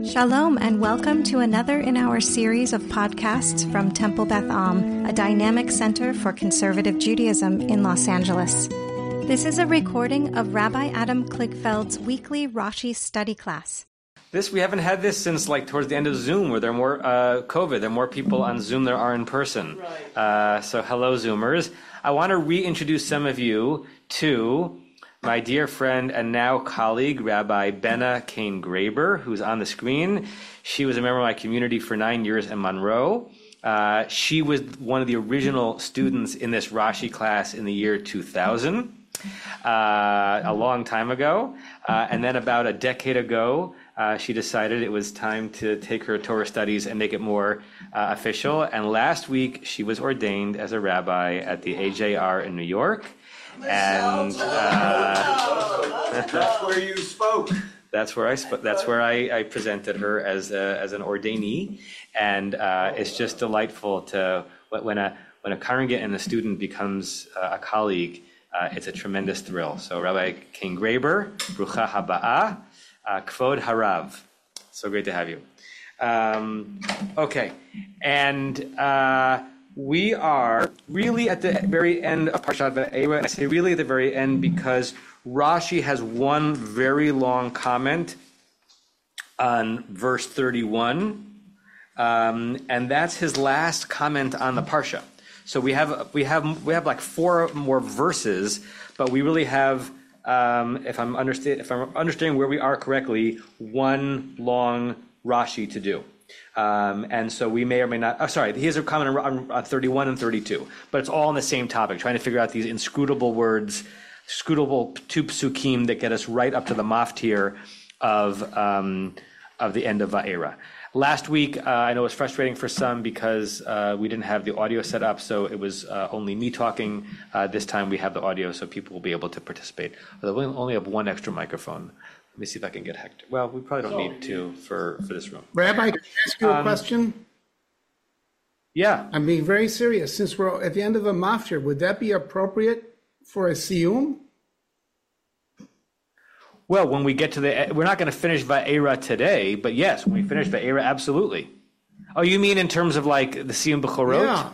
Shalom and welcome to another in our series of podcasts from Temple Beth Am, a dynamic center for conservative Judaism in Los Angeles. This is a recording of Rabbi Adam Kligfeld's weekly Rashi study class. We haven't had this since towards the end of Zoom, where there are more COVID. There are more people on Zoom than there are in person. Right. So hello, Zoomers. I want to reintroduce some of you to my dear friend and now colleague, Rabbi Benna Kane-Graber, who's on the screen. She was a member of my community for 9 years in Monroe. She was one of the original students in this Rashi class in the year 2000, a long time ago. And then about a decade ago, she decided it was time to take her Torah studies and make it more official. And last week, she was ordained as a rabbi at the AJR in New York. And that's where you spoke. That's where I spoke. That's where I presented her as an ordainee, and it's just delightful to when a congregant and a student becomes a colleague. It's a tremendous thrill. So Rabbi Kane-Graber, Brucha Haba'ah, Kvod Harav. So great to have you. Okay, and. We are really at the very end of Parshat Va'era, and I say really at the very end because Rashi has one very long comment on verse 31, and that's his last comment on the Parsha. So we have like four more verses, but we really have, if I'm understanding where we are correctly, one long Rashi to do. And so we may or may not, he has a comment on 31 and 32, but it's all on the same topic, trying to figure out these inscrutable words, scrutable two psukim that get us right up to the maftir of the end of Va'era. Last week, I know it was frustrating for some because we didn't have the audio set up, so it was only me talking. This time we have the audio, so people will be able to participate. Although we only have one extra microphone. Let me see if I can get Hector. Well, we probably don't need two for this room. Rabbi, can I ask you a question? Yeah. I'm being very serious. Since we're at the end of a maftir, would that be appropriate for a siyum? Well, when we get to we're not going to finish Va'era today, but yes, when we finish Va'era, absolutely. Oh, you mean in terms of like the Siyum B'chorot? Yeah.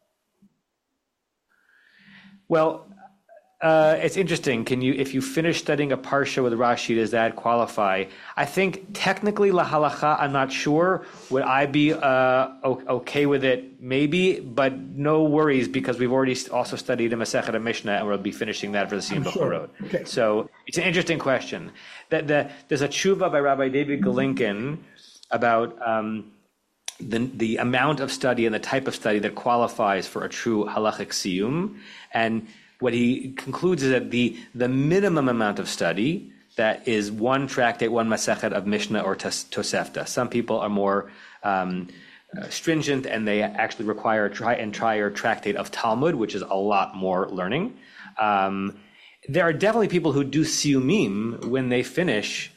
Well, it's interesting. If you finish studying a parsha with Rashi, does that qualify? I think technically la halacha, I'm not sure. Would I be okay with it? Maybe, but no worries because we've already also studied a Masechet Mishnah and we'll be finishing that for the Siyum B'chorot. Okay. So it's an interesting question. There's a tshuva by Rabbi David Galinkin about the amount of study and the type of study that qualifies for a true halachic siyum, and what he concludes is that the minimum amount of study, that is one tractate, one masechet of Mishnah or Tosefta. Some people are more stringent and they actually require a trier tractate of Talmud, which is a lot more learning. There are definitely people who do siyumim when they finish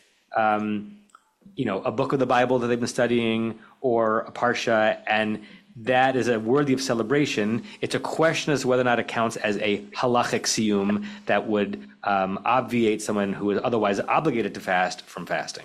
a book of the Bible that they've been studying or a parsha, and that is worthy of celebration. It's a question as to whether or not it counts as a halachic siyum that would obviate someone who is otherwise obligated to fast from fasting.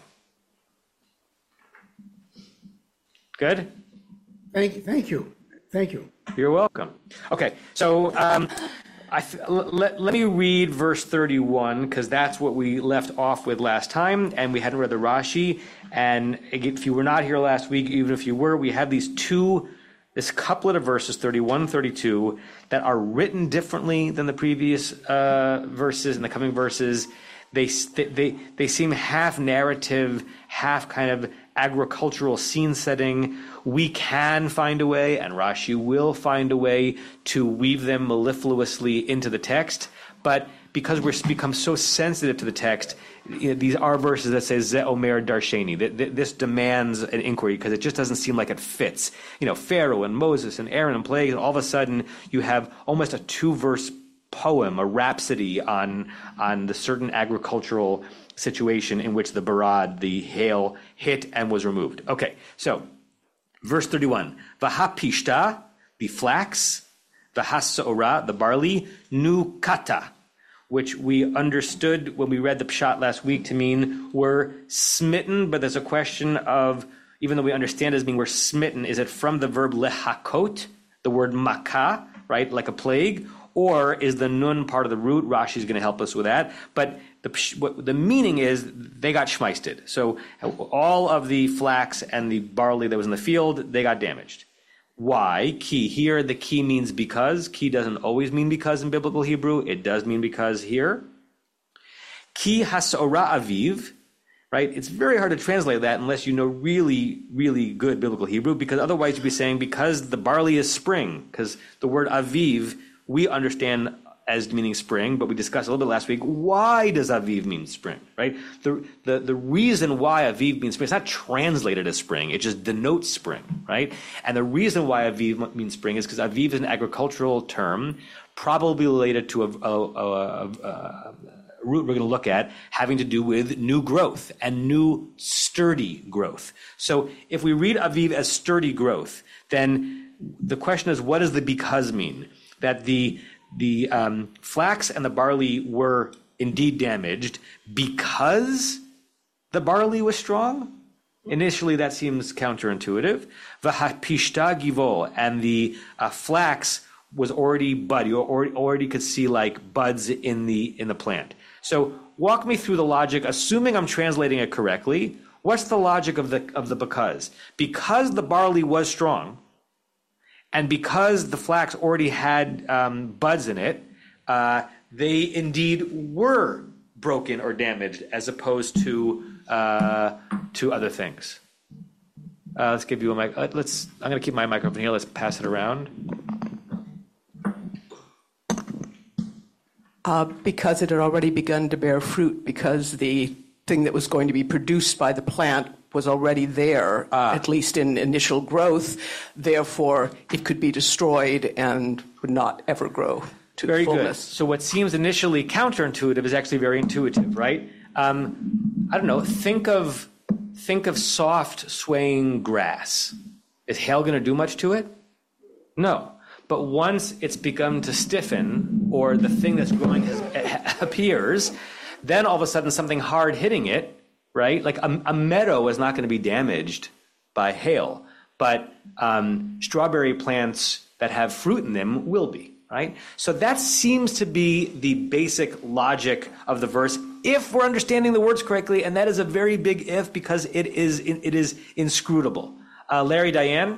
Good? Thank you. You're welcome. Okay, so let me read verse 31 because that's what we left off with last time, and we hadn't read the Rashi. And if you were not here last week, even if you were, we have this couplet of verses 31 and 32 that are written differently than the previous verses and the coming verses. They seem half narrative, half kind of agricultural scene setting. We can find a way, and Rashi will find a way to weave them mellifluously into the text. But because we've become so sensitive to the text, these are verses that say Ze Omer Darsheni. This demands an inquiry because it just doesn't seem like it fits. Pharaoh and Moses and Aaron and plagues, and all of a sudden you have almost a 2-verse poem, a rhapsody on the certain agricultural situation in which the barad, the hail, hit and was removed. Okay, so verse 31, V'hapishta, the flax, V'hasaora, the barley, nu kata, which we understood when we read the Pshat last week to mean we're smitten, but there's a question of, even though we understand it as being we're smitten, is it from the verb lehakot, the word makah, right, like a plague, or is the nun part of the root? Rashi's going to help us with that. But the meaning is they got shmeisted. So all of the flax and the barley that was in the field, they got damaged. Why? Ki. Here, the ki means because. Ki doesn't always mean because in biblical Hebrew. It does mean because here. Ki hasora aviv, right? It's very hard to translate that unless you know really, really good biblical Hebrew, because otherwise you'd be saying because the barley is spring, because the word aviv we understand as meaning spring, but we discussed a little bit last week. Why does aviv mean spring, right? The reason why aviv means spring, it's not translated as spring, it just denotes spring, right? And the reason why aviv means spring is because aviv is an agricultural term, probably related to a root we're going to look at, having to do with new growth and new sturdy growth. So if we read aviv as sturdy growth, then the question is, what does the because mean? That the flax and the barley were indeed damaged because the barley was strong? Initially, that seems counterintuitive. V'hapishta givol, and the flax was already bud. You already could see like buds in the plant. So walk me through the logic, assuming I'm translating it correctly. What's the logic of the because? Because the barley was strong, and because the flax already had buds in it, they indeed were broken or damaged, as opposed to other things. Let's give you a mic. I'm going to keep my microphone here. Let's pass it around. Because it had already begun to bear fruit, because the thing that was going to be produced by the plant was already there, at least in initial growth. Therefore, it could be destroyed and would not ever grow to very fullness. Good. So what seems initially counterintuitive is actually very intuitive, right? I don't know. Think of soft swaying grass. Is hail going to do much to it? No. But once it's begun to stiffen, or the thing that's growing appears, then all of a sudden something hard hitting it, right? Like a meadow is not going to be damaged by hail, but strawberry plants that have fruit in them will be, right? So that seems to be the basic logic of the verse, if we're understanding the words correctly, and that is a very big if, because it is inscrutable. Larry, Diane?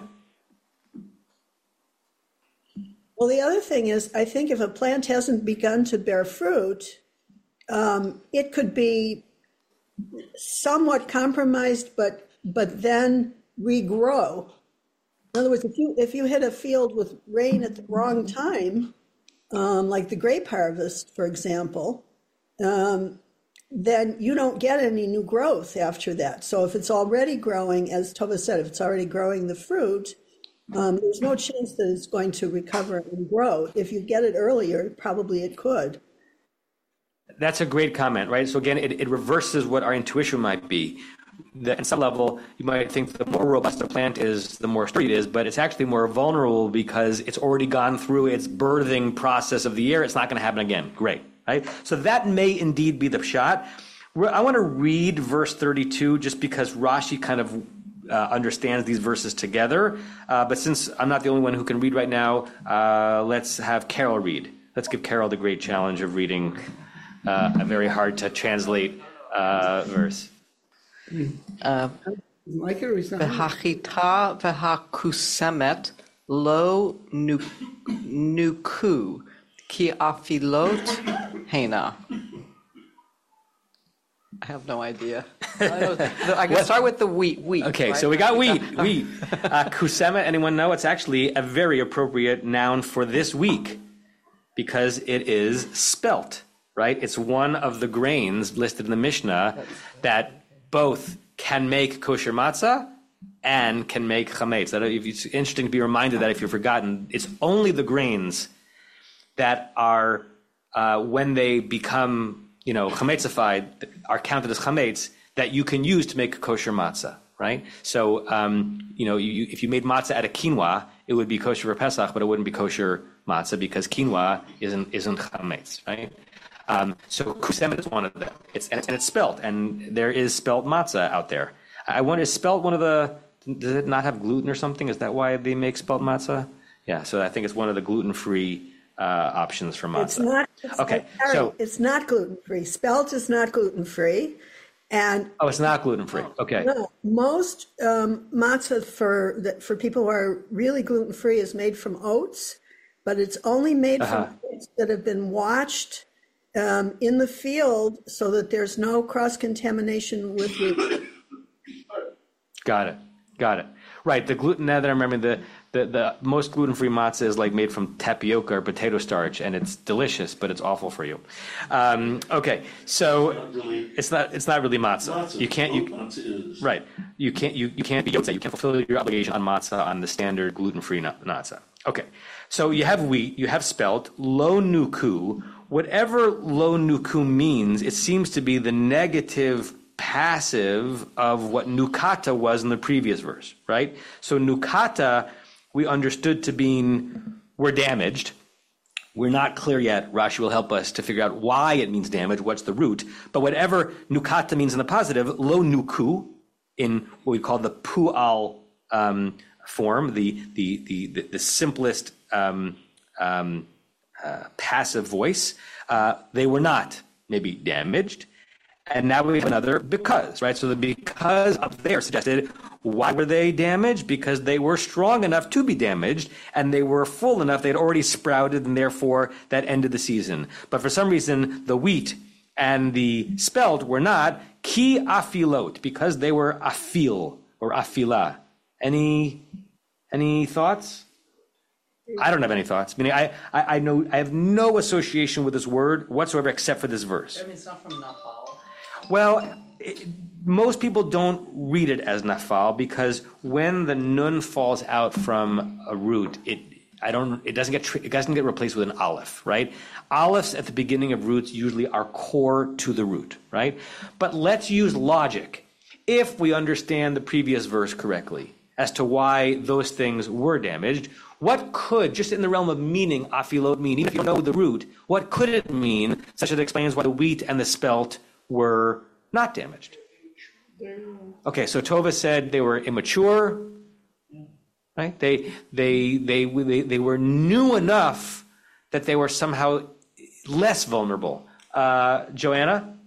Well, the other thing is, I think if a plant hasn't begun to bear fruit, it could be somewhat compromised, but then regrow. In other words, if you hit a field with rain at the wrong time, like the grape harvest, for example, then you don't get any new growth after that. So if it's already growing, as Tova said, if it's already growing the fruit, there's no chance that it's going to recover and grow. If you get it earlier, probably it could. That's a great comment, right? So again, it reverses what our intuition might be. At some level, you might think the more robust the plant is, the more sturdy it is, but it's actually more vulnerable because it's already gone through its birthing process of the year. It's not going to happen again. Great, right? So that may indeed be the pshat. I want to read verse 32 just because Rashi kind of understands these verses together. But since I'm not the only one who can read right now, let's have Carol read. Let's give Carol the great challenge of reading a very hard to translate verse. V'hachita v'hakusemet lo nuku ki afilot hena. I have no idea. I can start with the wheat. Okay, right? So we got wheat. Kusema, anyone know? It's actually a very appropriate noun for this week because it is spelt, right? It's one of the grains listed in the Mishnah that both can make kosher matzah and can make chametz. It's interesting to be reminded that if you've forgotten, it's only the grains that are, when they become chametzified, are counted as chametz, that you can use to make kosher matzah, right? So, if you made matzah out of quinoa, it would be kosher for Pesach, but it wouldn't be kosher matzah because quinoa isn't chametz, right? So kusem is one of them. It's spelt, and there is spelt matzah out there. I wonder, is spelt one of the? Does it not have gluten or something? Is that why they make spelt matzah? Yeah, so I think it's one of the gluten-free options for matzah. It's not. Okay, Harry, so it's not gluten-free. Spelt is not gluten-free, and it's not gluten-free. Okay, no, most matzah for people who are really gluten-free is made from oats, but it's only made from oats that have been washed in the field so that there's no cross-contamination with wheat. Got it. Right, the gluten. Now that I remember, the most gluten-free matzah is like made from tapioca or potato starch, and it's delicious, but it's awful for you. Okay, so it's not really matzah. You can't. Matzah is. Right. You can't be yotzei. You can't fulfill your obligation on matzah on the standard gluten-free matzah. Okay. So you have wheat, you have spelt, lo nuku. Whatever lo nuku means, it seems to be the negative passive of what nukata was in the previous verse, right? So nukata we understood to mean we're damaged. We're not clear yet. Rashi will help us to figure out why it means damage, what's the root. But whatever nukata means in the positive, lo nuku, in what we call the pu'al form, the simplest passive voice, they were not maybe damaged. And now we have another because, right? So the because up there suggested, why were they damaged? Because they were strong enough to be damaged, and they were full enough, they'd already sprouted, and therefore that ended the season. But for some reason, the wheat and the spelt were not, ki afilot, because they were afil or afila. Any thoughts? I don't have any thoughts. Meaning, I know I have no association with this word whatsoever except for this verse. I mean, it's not from Nafal. Well, most people don't read it as nafal because when the nun falls out from a root, it doesn't get replaced with an aleph, right? Alephs at the beginning of roots usually are core to the root, right? But let's use logic. If we understand the previous verse correctly as to why those things were damaged, what could, just in the realm of meaning, afilot mean, even if you know the root, what could it mean such that it explains why the wheat and the spelt were not damaged? Okay, so Tova said they were immature, right? They were new enough that they were somehow less vulnerable. Joanna?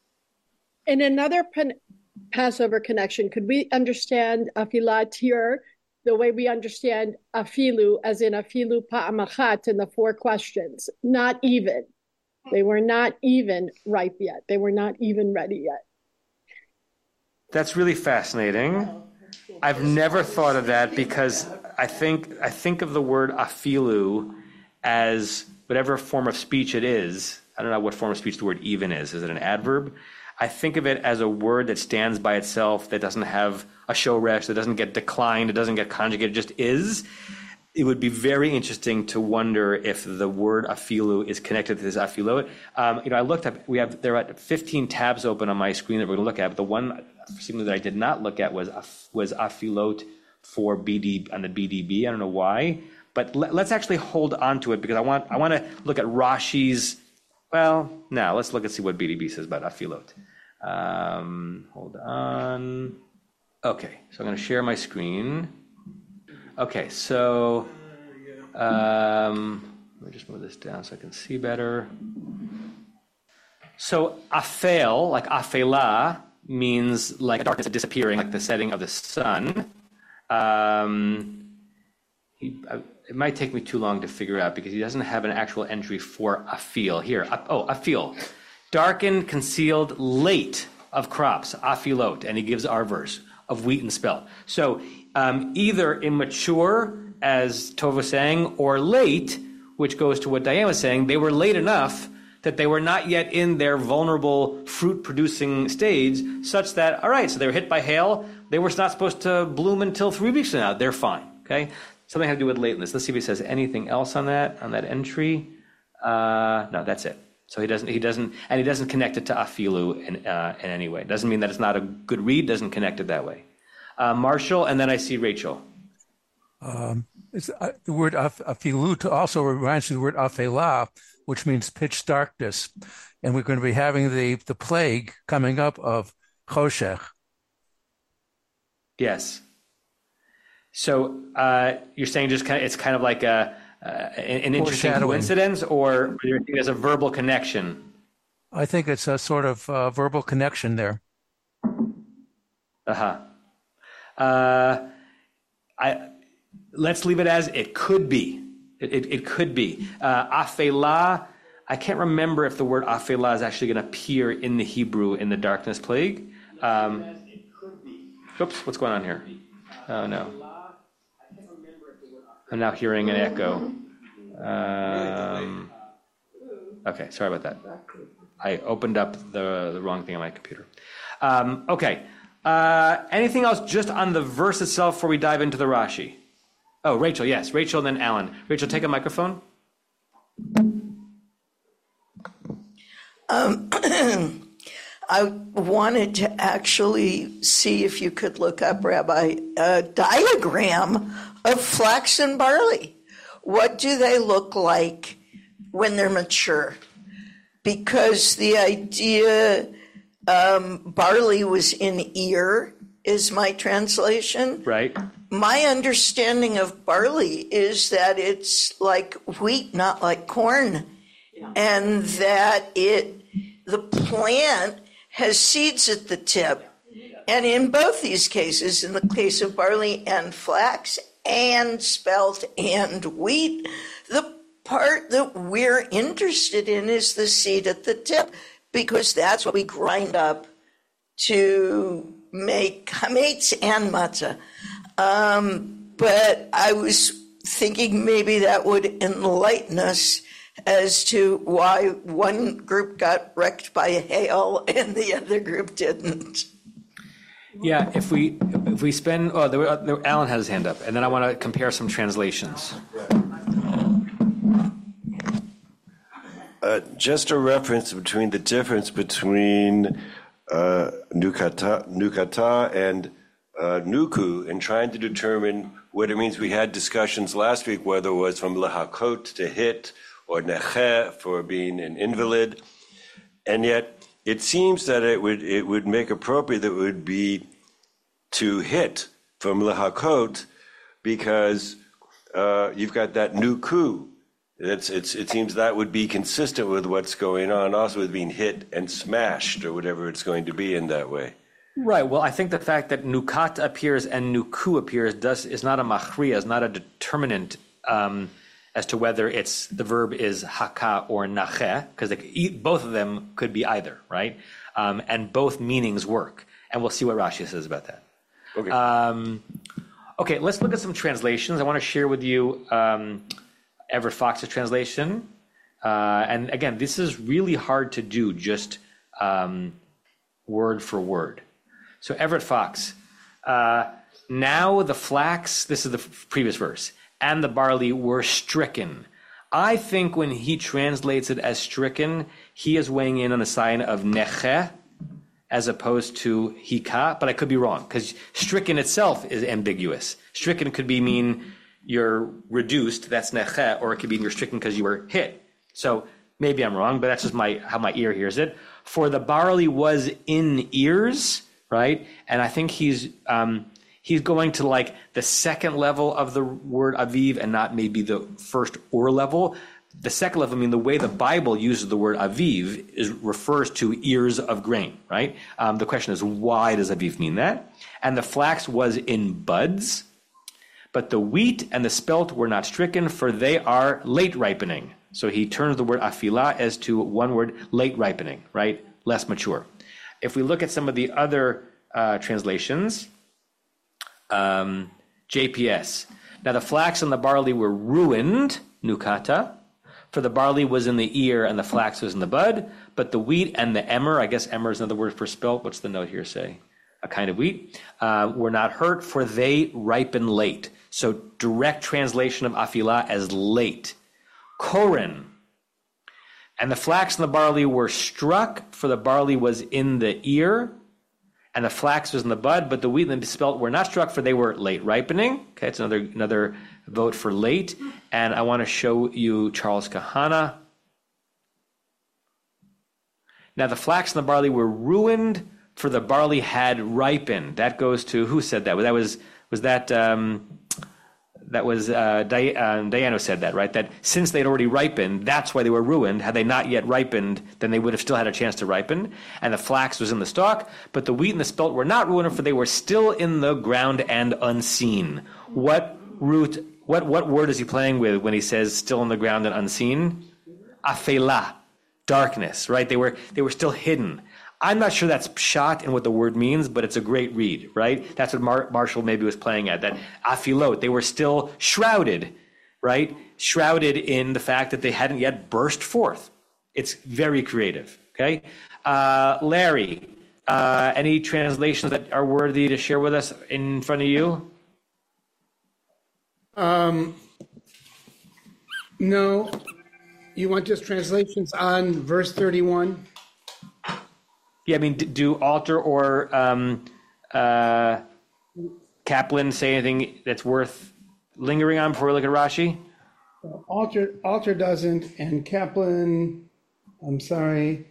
In another Passover connection, could we understand afilat here the way we understand afilu, as in afilu pa'amachat in the four questions? Not even. They were not even ripe yet. They were not even ready yet. That's really fascinating. I've never thought of that because I think of the word afilu as whatever form of speech it is. I don't know what form of speech the word even is. Is it an adverb? I think of it as a word that stands by itself, that doesn't have a shoresh, that doesn't get declined, it doesn't get conjugated, it just is. It would be very interesting to wonder if the word afilu is connected to this afilot. I looked up, there are 15 tabs open on my screen that we're going to look at, but the one that I did not look at was afilot for BD on the BDB. I don't know why, but let's actually hold on to it because I want to look at Rashi's. Well, now let's look and see what BDB says about afilot. Hold on. Okay, so I'm going to share my screen. Okay, so let me just move this down so I can see better. So afel, like afela, means like darkness disappearing, like the setting of the sun. It might take me too long to figure out because he doesn't have an actual entry for afil here. Afil, darkened, concealed, late of crops, afilot, and he gives our verse of wheat and spelt. So either immature, as Tova was saying, or late, which goes to what Diane was saying. They were late enough that they were not yet in their vulnerable fruit-producing stage, such that, all right, so they were hit by hail. They were not supposed to bloom until 3 weeks from now. They're fine, okay? Something had to do with lateness. Let's see if he says anything else on that entry. No, that's it. So he doesn't connect it to afilu in any way. It doesn't mean that it's not a good read. Doesn't connect it that way. Marshall, and then I see Rachel. The word afilut also reminds me of the word afela, which means pitch darkness. And we're going to be having the plague coming up of choshech. Yes. So you're saying it's kind of like an interesting coincidence, or do you think there's a verbal connection? I think it's a sort of verbal connection there. Let's leave it as it could be. It could be. Afela, I can't remember if the word afela is actually going to appear in the Hebrew in the darkness plague. Oops, what's going on here? Oh, no. I'm now hearing an echo. Okay, sorry about that. I opened up the wrong thing on my computer. Okay. Anything else just on the verse itself before we dive into the Rashi? Oh, Rachel, yes. Rachel and then Alan. Rachel, take a microphone. I wanted to actually see if you could look up, Rabbi, a diagram of flax and barley. What do they look like when they're mature? Because the idea barley was in ear is my translation. Right. My understanding of barley is that it's like wheat, not like corn, and that the plant has seeds at the tip. And in both these cases, in the case of barley and flax and spelt and wheat, the part that we're interested in is the seed at the tip, because that's what we grind up to make chametz and matzah. But I was thinking maybe that would enlighten us as to why one group got wrecked by hail and the other group didn't. Yeah, if we spend... Alan has his hand up, and then I want to compare some translations. Just a reference between the difference between nukata and nuku, and trying to determine what it means. We had discussions last week whether it was from lahakot to hit, or neche for being an invalid, and yet it seems that it would make appropriate that it would be to hit from lahakot, because you've got that nuku. It seems that would be consistent with what's going on, also with being hit and smashed, or whatever it's going to be in that way. Right. Well, I think the fact that nukat appears and nuku appears is not a machriya, is not a determinant as to whether the verb is haka or nache, because both of them could be either, right? And both meanings work. And we'll see what Rashi says about that. Okay. Okay, let's look at some translations. I want to share with you Everett Fox's translation. And again, this is really hard to do just word for word. So Everett Fox, now the flax, this is the previous verse, and the barley were stricken. I think when he translates it as stricken, he is weighing in on the sign of neche as opposed to hika, but I could be wrong, because stricken itself is ambiguous. Stricken could mean you're reduced, that's neche, or it could mean you're stricken because you were hit. So maybe I'm wrong, but that's just how my ear hears it. For the barley was in ears, right? And I think he's going to like the second level of the word aviv and not maybe the first or level. The second level, I mean, the way the Bible uses the word aviv refers to ears of grain, right? The question is, why does aviv mean that? And the flax was in buds, but the wheat and the spelt were not stricken, for they are late ripening. So he turns the word afila as to one word, late ripening, right? Less mature. If we look at some of the other translations, JPS. Now the flax and the barley were ruined, nukata, for the barley was in the ear and the flax was in the bud, but the wheat and the emmer, I guess emmer is another word for spelt. What's the note here say? A kind of wheat, were not hurt, for they ripen late. So direct translation of afila as late. Koren. And the flax and the barley were struck, for the barley was in the ear, and the flax was in the bud, but the wheat and the spelt were not struck, for they were late ripening. Okay, it's another vote for late. And I want to show you Charles Kahana. Now the flax and the barley were ruined, for the barley had ripened. That goes to, who said that? That was Diana said that, right? That since they'd already ripened, that's why they were ruined. Had they not yet ripened, then they would have still had a chance to ripen. And the flax was in the stalk, but the wheat and the spelt were not ruined, for they were still in the ground and unseen. What word is he playing with when he says still in the ground and unseen? Afela, darkness, right? They were still hidden. I'm not sure that's pshat in what the word means, but it's a great read, right? That's what Marshall maybe was playing at, that afilot, they were still shrouded, right? Shrouded in the fact that they hadn't yet burst forth. It's very creative, okay? Larry, any translations that are worthy to share with us in front of you? No. You want just translations on verse 31? Yeah, I mean, do Alter or Kaplan say anything that's worth lingering on before we look at Rashi? Alter doesn't, and Kaplan, I'm sorry,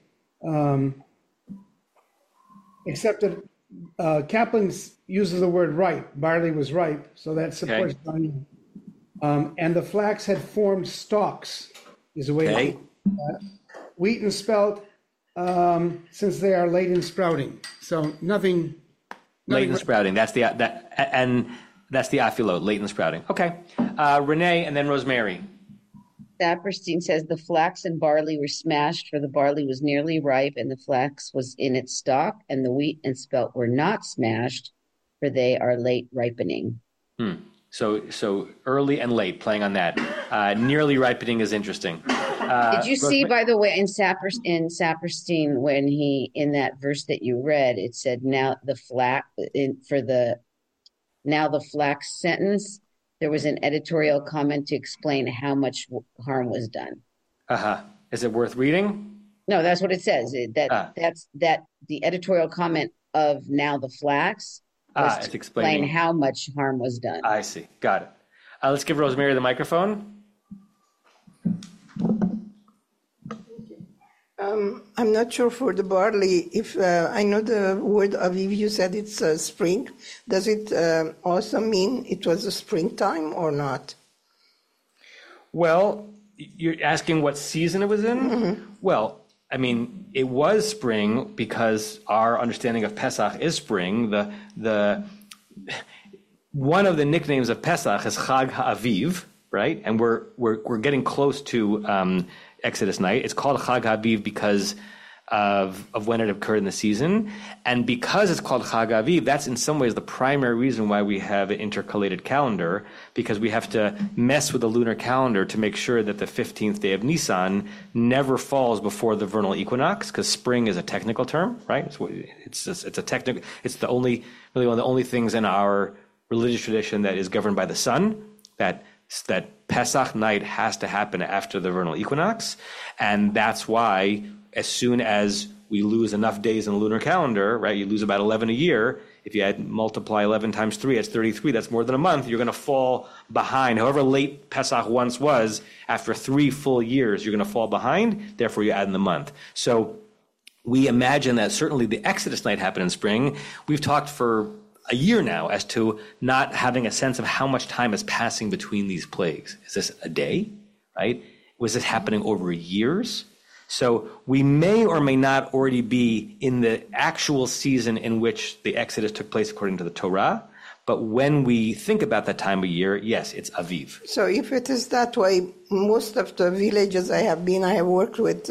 except that Kaplan uses the word ripe. Barley was ripe, so that supports Barney. And the flax had formed stalks, is a way to put that. Wheat and spelt, since they are late in sprouting, so nothing. Late in sprouting. That's the afilot, late in sprouting. Okay, Renee, and then Rosemary. Saperstein says the flax and barley were smashed, for the barley was nearly ripe, and the flax was in its stalk, and the wheat and spelt were not smashed, for they are late ripening. So early and late, playing on that. Nearly ripening is interesting. Did you see, by the way, in Saperstein, when he, in that verse that you read, it said now the flax sentence, there was an editorial comment to explain how much harm was done. Is it worth reading? No, that's what it says. That's the editorial comment of now the flax was to explain how much harm was done. I see. Got it. Let's give Rosemary the microphone. I'm not sure for the barley. If I know the word aviv, you said it's spring. Does it also mean it was a springtime or not? Well, you're asking what season it was in? Mm-hmm. Well, I mean, it was spring because our understanding of Pesach is spring. The one of the nicknames of Pesach is Chag HaAviv, right? And we're getting close to Exodus night. It's called Chag HaAviv because of when it occurred in the season. And because it's called Chag HaAviv, that's in some ways the primary reason why we have an intercalated calendar, because we have to mess with the lunar calendar to make sure that the 15th day of Nisan never falls before the vernal equinox, because spring is a technical term, right? It's the only, really one of the only things in our religious tradition that is governed by the sun, that Pesach night has to happen after the vernal equinox. And that's why as soon as we lose enough days in the lunar calendar, right, you lose about 11 a year. If you multiply 11 times 3, that's 33. That's more than a month. You're going to fall behind. However late Pesach once was, after 3 full years, you're going to fall behind. Therefore, you add in the month. So we imagine that certainly the Exodus night happened in spring. We've talked for a year now as to not having a sense of how much time is passing between these plagues. Is this a day, right? Was this happening over years? So we may or may not already be in the actual season in which the Exodus took place according to the Torah. But when we think about that time of year, yes, it's Aviv. So if it is that way, most of the villages I have worked with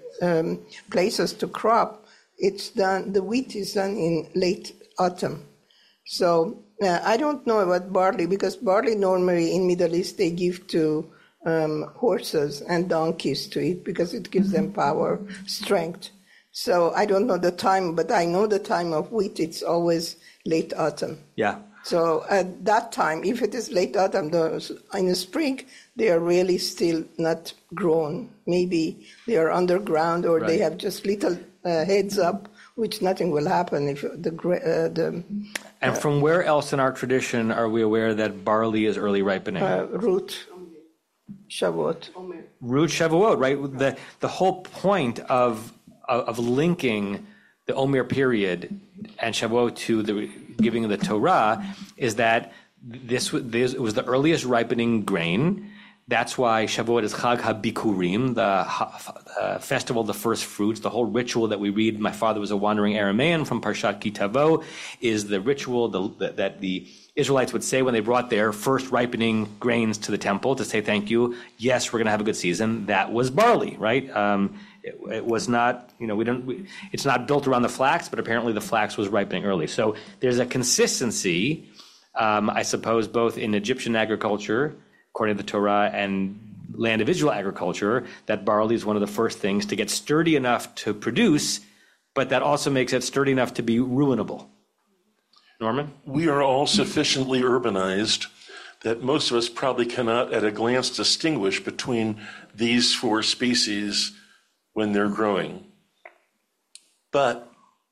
places to crop, it's done, the wheat is done in late autumn. So I don't know about barley, because barley normally in Middle East they give to horses and donkeys to eat because it gives them power, strength. So I don't know the time, but I know the time of wheat, it's always late autumn. Yeah. So at that time, if it is late autumn, in the spring, they are really still not grown. Maybe they are underground or they have just little heads up which nothing will happen if the And from where else in our tradition are we aware that barley is early ripening? root Shavuot. Root Shavuot, right? The whole point of linking the Omer period and Shavuot to the giving of the Torah is that this was the earliest ripening grain. That's why Shavuot is Chag HaBikurim, the festival of the first fruits. The whole ritual that we read, my father was a wandering Aramean from Parshat Ki Tavo, is the ritual that the Israelites would say when they brought their first ripening grains to the temple to say thank you. Yes, we're going to have a good season. That was barley, right? It was not, it's not built around the flax, but apparently the flax was ripening early. So there's a consistency, I suppose, both in Egyptian agriculture, according to the Torah, and land of Israel agriculture, that barley is one of the first things to get sturdy enough to produce, but that also makes it sturdy enough to be ruinable. Norman? We are all sufficiently urbanized that most of us probably cannot at a glance distinguish between these four species when they're growing. But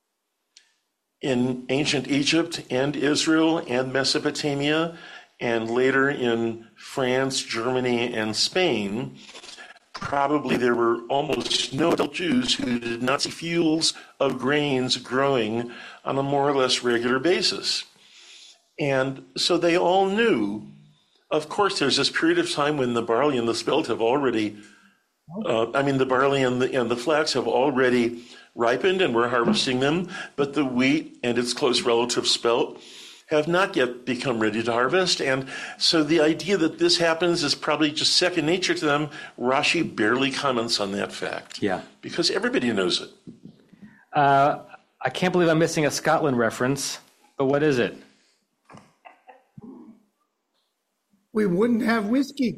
in ancient Egypt and Israel and Mesopotamia, and later in France, Germany, and Spain, probably there were almost no adult Jews who did not see fields of grains growing on a more or less regular basis. And so they all knew. Of course, there's this period of time when the barley and the spelt have already, the barley and the flax have already ripened and we're harvesting them, but the wheat and its close relative spelt have not yet become ready to harvest. And so the idea that this happens is probably just second nature to them. Rashi barely comments on that fact. Yeah. Because everybody knows it. I can't believe I'm missing a Scotland reference, but what is it? We wouldn't have whiskey.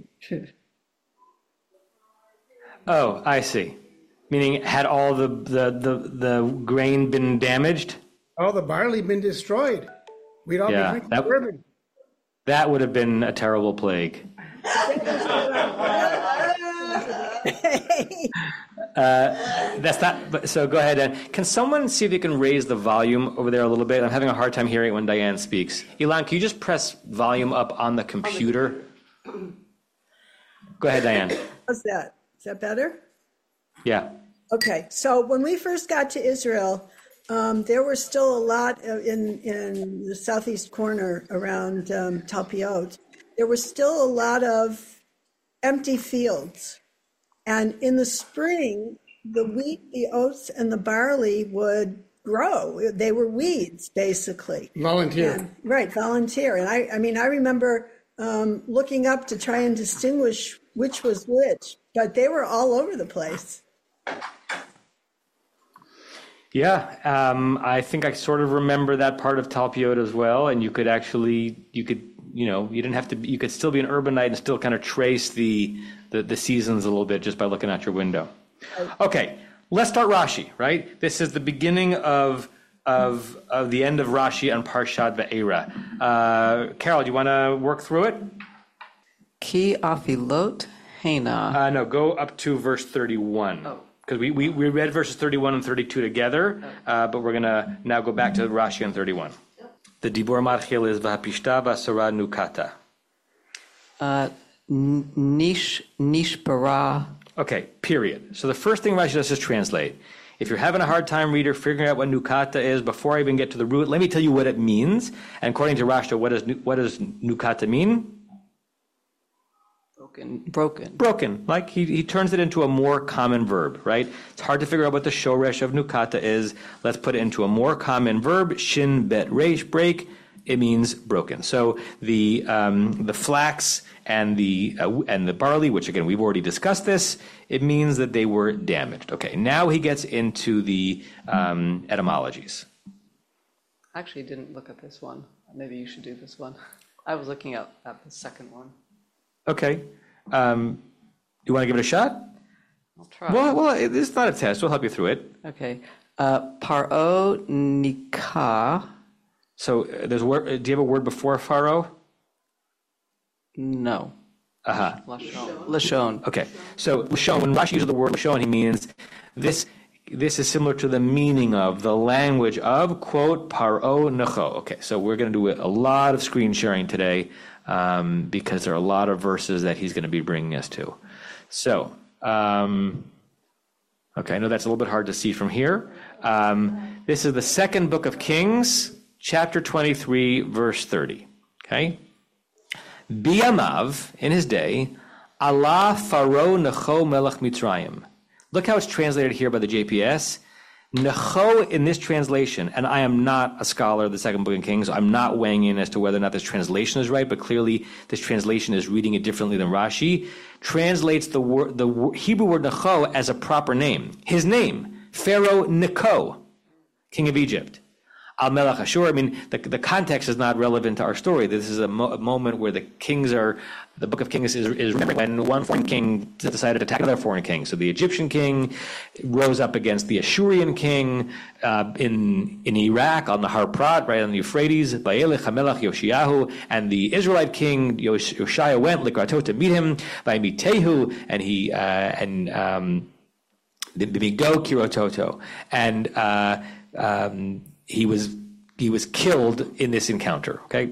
Oh, I see. Meaning, had all the grain been damaged? Oh, the barley been destroyed. We'd all be drinking bourbon. That would have been a terrible plague. That's not. So go ahead, Dan. Can someone see if you can raise the volume over there a little bit? I'm having a hard time hearing it when Diane speaks. Ilan, can you just press volume up on the computer? Go ahead, Diane. How's that? Is that better? Yeah. Okay. So when we first got to Israel, there were still a lot in the southeast corner around Talpiot. There were still a lot of empty fields. And in the spring, the wheat, the oats, and the barley would grow. They were weeds, basically. Volunteer. Volunteer. And I remember looking up to try and distinguish which was which, but they were all over the place. Yeah, I think I sort of remember that part of Talpiot as well. And you could still be an urbanite and still kind of trace the seasons a little bit just by looking out your window. Okay, let's start Rashi, right? This is the beginning of the end of Rashi on Parshat Ve'era. Carol, do you want to work through it? Ki afilot hena. No, go up to verse 31. Oh. Because we read verses 31 and 32 together, but we're going to now go back to Rashi on 31. The Dibor Marchil is Vahapishta Vasara Nukata. Nishpara. Okay, period. So the first thing Rashi does is translate. If you're having a hard time, reader, figuring out what Nukata is, before I even get to the root, let me tell you what it means. And according to Rashi, what does Nukata mean? Broken. Like he turns it into a more common verb, right? It's hard to figure out what the shoresh of nukata is. Let's put it into a more common verb. Shin bet reish, break. It means broken. So the flax and the barley, which again we've already discussed this, it means that they were damaged. Okay, now he gets into the etymologies. I actually didn't look at this one. Maybe you should do this one. I was looking at the second one. Okay. You want to give it a shot? I'll try. Well, it's not a test. We'll help you through it. Okay. Paro nikah. So there's a word. Do you have a word before Pharaoh? No. Aha. Lashon. Okay. So Lashon, when Rashi uses the word Lashon, he means this this is similar to the meaning of, the language of, quote, Paro Necho. Okay, so we're going to do a lot of screen sharing today because there are a lot of verses that he's going to be bringing us to. So, okay, I know that's a little bit hard to see from here. This is the second book of Kings, chapter 23, verse 30. Okay? Biyamav, in his day, Allah Pharaoh Necho Melech Mitzrayim. Look how it's translated here by the JPS. Necho in this translation, and I am not a scholar of the second book of Kings, so I'm not weighing in as to whether or not this translation is right, but clearly this translation is reading it differently than Rashi, translates the Hebrew word Necho as a proper name. His name, Pharaoh Necho, king of Egypt. Al-Melech Ashur, I mean, the context is not relevant to our story. This is a moment where the book of Kings is remembering when one foreign king decided to attack another foreign king. So the Egyptian king rose up against the Ashurian king in Iraq on the Har Prat, right on the Euphrates, Vayelech HaMelech Yoshiyahu, and the Israelite king Yoshia went Likrato to meet him, Vayimitehu, and he the Migo Kirototo, and he was killed in this encounter. Okay,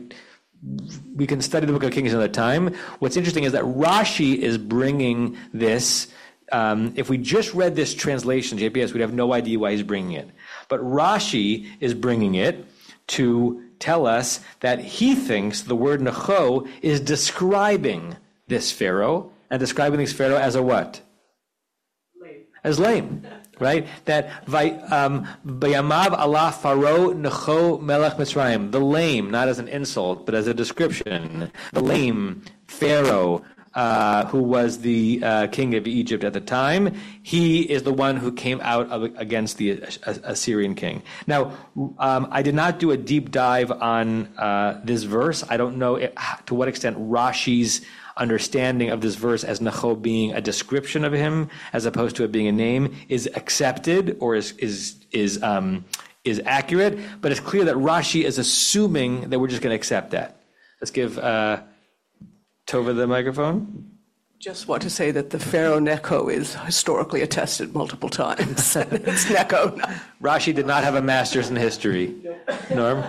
we can study the Book of Kings another time. What's interesting is that Rashi is bringing this. If we just read this translation, JPS, we'd have no idea why he's bringing it. But Rashi is bringing it to tell us that he thinks the word Necho is describing this Pharaoh, and describing this Pharaoh as a what? Lame. As lame. Right? That Bayamav Allah Pharaoh Necho Melech Mitzrayim, the lame, not as an insult, but as a description. The lame Pharaoh, who was the king of Egypt at the time, he is the one who came out against the Assyrian king. Now, I did not do a deep dive on this verse. I don't know to what extent Rashi's understanding of this verse as Necho being a description of him as opposed to it being a name is accepted or is accurate, but it's clear that Rashi is assuming that we're just going to accept that. Let's give Tova the microphone. Just want to say that the Pharaoh Necho is historically attested multiple times. It's Necho. Rashi did not have a master's in history. Norm?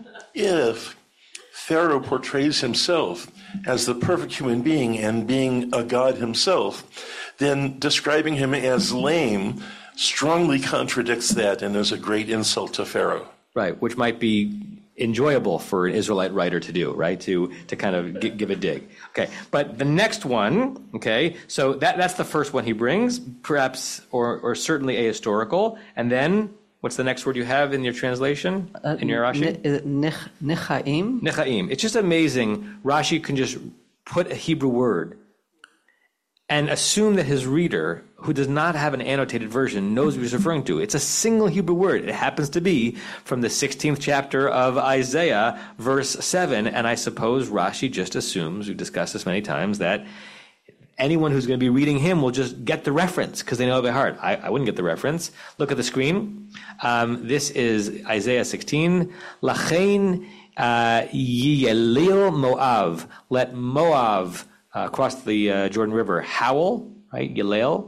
If Pharaoh portrays himself as the perfect human being and being a god himself, then describing him as lame strongly contradicts that and is a great insult to Pharaoh. Right, which might be enjoyable for an Israelite writer to do, right? To kind of give a dig. Okay, but the next one, okay, so that's the first one he brings, perhaps, or certainly ahistorical, and then what's the next word you have in your translation, in your Rashi? Nechaim. Nechaim. It's just amazing. Rashi can just put a Hebrew word and assume that his reader, who does not have an annotated version, knows what he's referring to. It's a single Hebrew word. It happens to be from the 16th chapter of Isaiah, verse 7, and I suppose Rashi just assumes, we've discussed this many times, that anyone who's going to be reading him will just get the reference because they know it by heart. I wouldn't get the reference. Look at the screen. This is Isaiah 16. Lachein yiyelil Moav. Let Moav across the Jordan River howl, right? Yelel.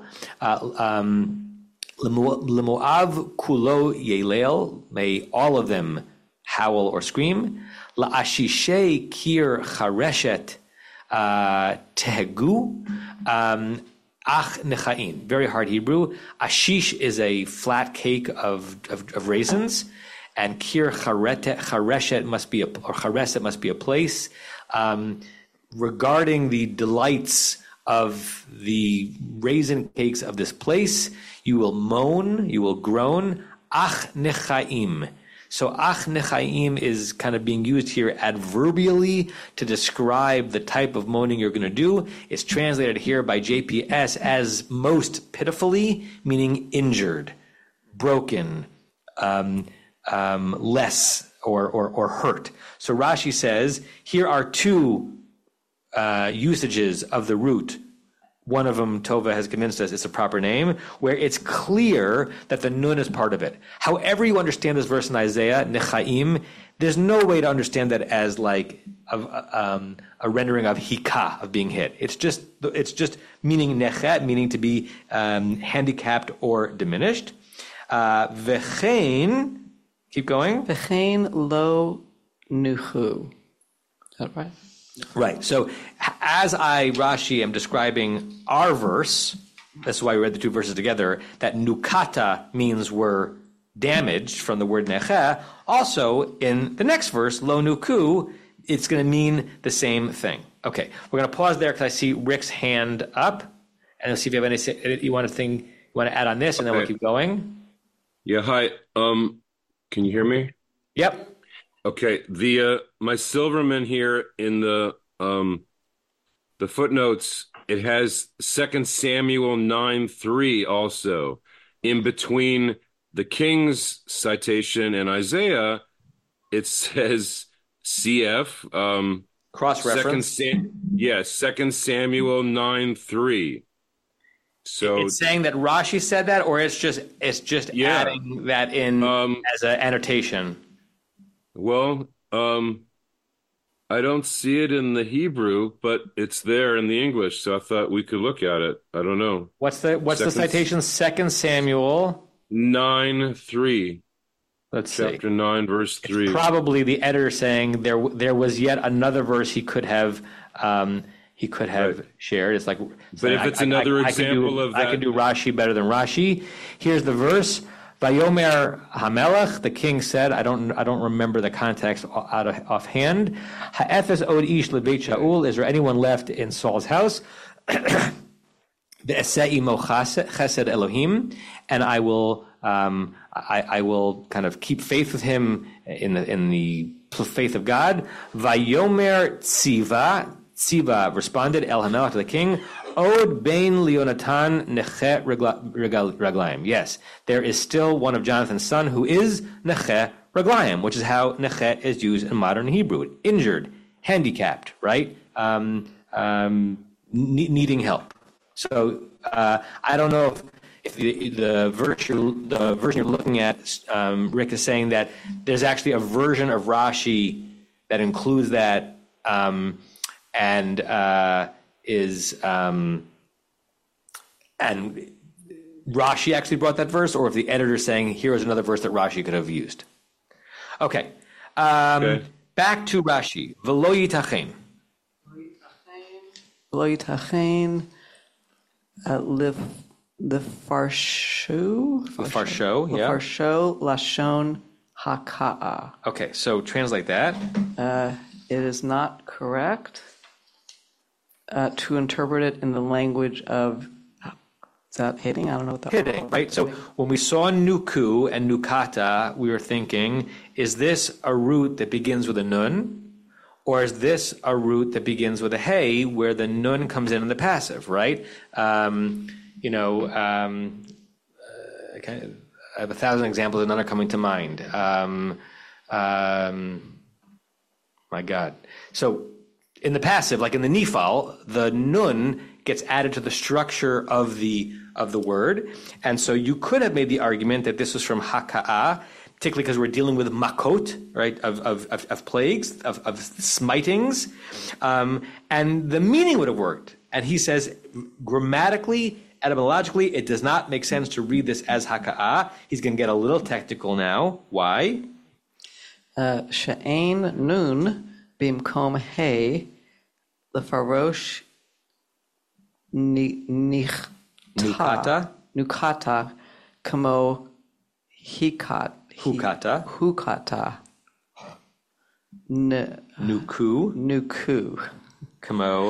Lemoav kulo yelel. May all of them howl or scream. La'ashishei kir chareshet. Tehegu, ach nechain, very hard Hebrew. Ashish is a flat cake of raisins, and kir chareshet must be a place. Regarding the delights of the raisin cakes of this place, you will moan, you will groan, ach nechaim. So ach nechaim is kind of being used here adverbially to describe the type of moaning you're going to do. It's translated here by JPS as most pitifully, meaning injured, broken, less or hurt. So Rashi says here are two usages of the root. One of them, Tova has convinced us, it's a proper name, where it's clear that the nun is part of it. However you understand this verse in Isaiah, Nechaim, there's no way to understand that as like a rendering of hika, of being hit. It's just meaning nechet, meaning to be handicapped or diminished. V'chein, keep going. V'chein lo nuchu. Is that right? Right. So as I, Rashi, am describing our verse, that's why we read the two verses together, that nukata means we're damaged from the word necha. Also, in the next verse, lo nuku, it's going to mean the same thing. Okay, we're going to pause there because I see Rick's hand up, and let's see if you have any. You want to add on this, and then we'll keep going. Yeah. Hi. Can you hear me? Yep. Okay. My Silverman here in the footnotes, it has 2 Samuel 9:3 also in between the King's citation and Isaiah. It says CF. Cross-reference. 2 Samuel 9:3. So it's saying that Rashi said that, or it's just adding that in as an annotation. Well, I don't see it in the Hebrew, but it's there in the English, so I thought we could look at it. I don't know. What's the citation? 2 Samuel 9:3. Let's see. Chapter 9, verse 3. It's probably the editor saying there was yet another verse he could have shared. It's like, but if it's another example of that, I could do Rashi better than Rashi. Here's the verse. Vayomer Hamelech, the king said, I don't remember the context offhand. Ha'efes od ish lebeit Shaul, is there anyone left in Saul's house? Ve'eseh imo chesed Elohim, and I will kind of keep faith with him in the faith of God. Vayomer Tziva responded El Hamelech to the king, Od bein Leonatan neche raglayim. Yes, there is still one of Jonathan's son who is neche raglayim, which is how neche is used in modern Hebrew. Injured, handicapped, right? Needing help. So I don't know if the version you're looking at, Rick, is saying that there's actually a version of Rashi that includes that, and Rashi actually brought that verse, or if the editor's saying here is another verse that Rashi could have used. Okay. Back to Rashi. V'lo yitachen. V'lo yitachen. Lefarsho, lashon haka'a. Okay, so translate that. It is not correct to interpret it in the language of, is that hitting? I don't know what that is. Hitting, right? So when we saw nuku and nukata, we were thinking, is this a root that begins with a nun? Or is this a root that begins with a hey, where the nun comes in the passive, right? I have 1,000 examples and none are coming to mind. My God. So in the passive, like in the nifal, the nun gets added to the structure of the word. And so you could have made the argument that this was from haka'ah, particularly because we're dealing with makot, right, of plagues, of smitings. And the meaning would have worked. And he says, grammatically, etymologically, it does not make sense to read this as haka'ah. He's going to get a little technical now. Why? She'ein nun bimkom hey lefarosh nukata kamo hukata nuku kamo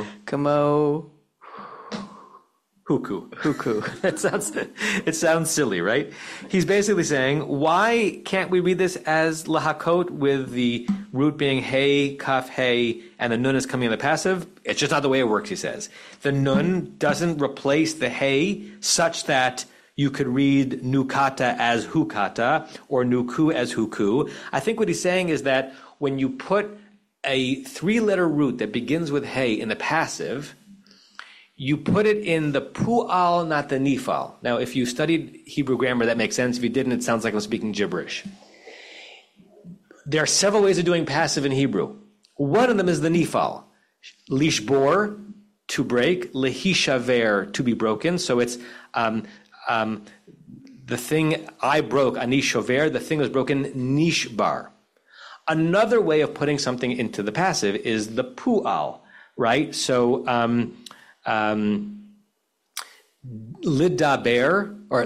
Huku. It sounds silly, right? He's basically saying, why can't we read this as lahakot with the root being hey, kaf, hey, and the nun is coming in the passive? It's just not the way it works, he says. The nun doesn't replace the hey such that you could read nukata as hukata or nuku as huku. I think what he's saying is that when you put a 3-letter root that begins with hey in the passive, you put it in the pu'al, not the nifal. Now, if you studied Hebrew grammar, that makes sense. If you didn't, it sounds like I'm speaking gibberish. There are several ways of doing passive in Hebrew. One of them is the nifal. Lishbor, to break. Lehishaver, to be broken. So it's the thing I broke, ani shover, the thing was broken, nishbar. Another way of putting something into the passive is the pu'al, right? So lidaber, or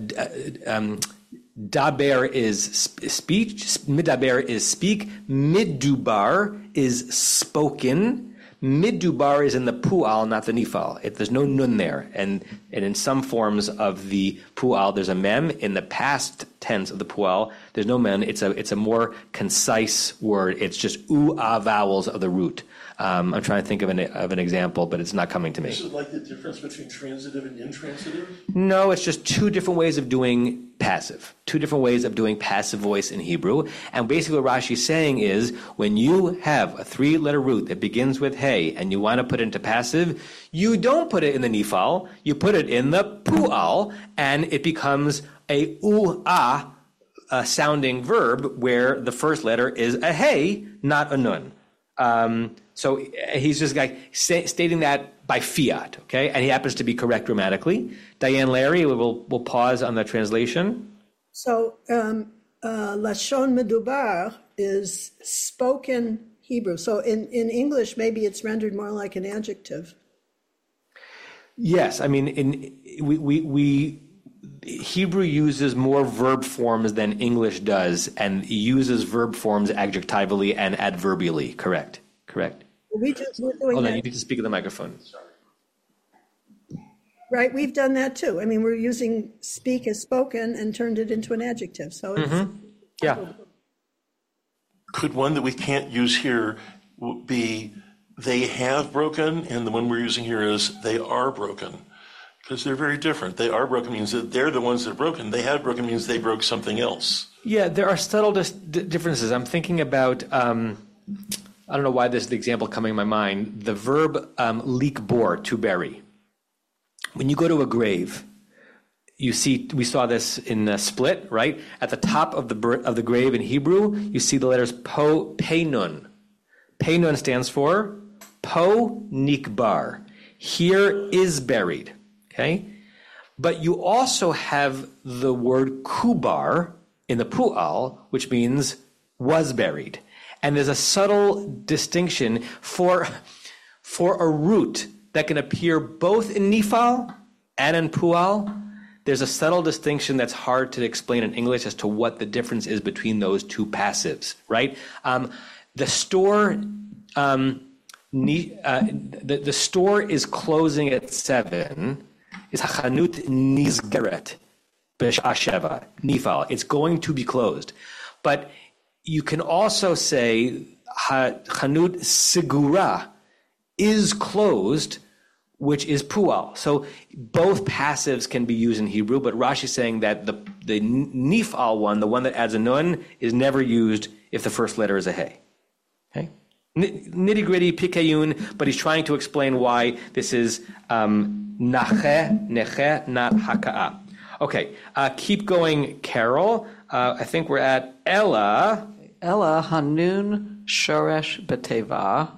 daber is speech, midaber is speak, midubar is spoken. Midubar is in the pu'al, not the nifal. There's no nun there. And in some forms of the pu'al, there's a mem. In the past tense of the pu'al, there's no mem. It's a more concise word. It's just u-ah vowels of the root. I'm trying to think of an example, but it's not coming to me. Is it like the difference between transitive and intransitive? No, it's just two different ways of doing passive. Two different ways of doing passive voice in Hebrew. And basically what Rashi's saying is, when you have a three-letter root that begins with hey, and you want to put it into passive, you don't put it in the nifal, you put it in the pu'al, and it becomes a u-ah sounding verb where the first letter is a hey, not a nun. So he's just stating that by fiat, okay? And he happens to be correct grammatically. Diane Larry, we'll pause on the translation. So Lashon Medubar is spoken Hebrew. So in English, maybe it's rendered more like an adjective. Yes, I mean, we Hebrew uses more verb forms than English does, and uses verb forms adjectively and adverbially. Correct. We're doing Hold that. on, you need to speak in the microphone. Sorry. Right, we've done that too. I mean, we're using speak as spoken and turned it into an adjective. So it's Yeah. Could one that we can't use here be they have broken, and the one we're using here is they are broken? Because they're very different. They are broken means that they're the ones that are broken. They have broken means they broke something else. Yeah, there are subtle differences. I'm thinking about, I don't know why this is the example coming in my mind, the verb likbor, to bury. When you go to a grave, you see, we saw this in Split, right? At the top of the grave in Hebrew, you see the letters po, pei nun. Pei nun stands for po nikbar. Here is buried. Okay? But you also have the word kubar in the pu'al, which means was buried. And there's a subtle distinction for a root that can appear both in nifal and in pu'al. There's a subtle distinction that's hard to explain in English as to what the difference is between those two passives, right? The store is closing at 7. Is hachanut nizgeret b'sh'a sheva nifal. It's going to be closed, but you can also say chanut sigura is closed, which is pu'al. So both passives can be used in Hebrew, but Rashi is saying that the nifal one, the one that adds a nun, is never used if the first letter is a hey. Okay. Nitty gritty pikayun, but he's trying to explain why this is neche, not haka'a. Okay, keep going, Carol. I think we're at Ella. Ella hanun shoresh beteva.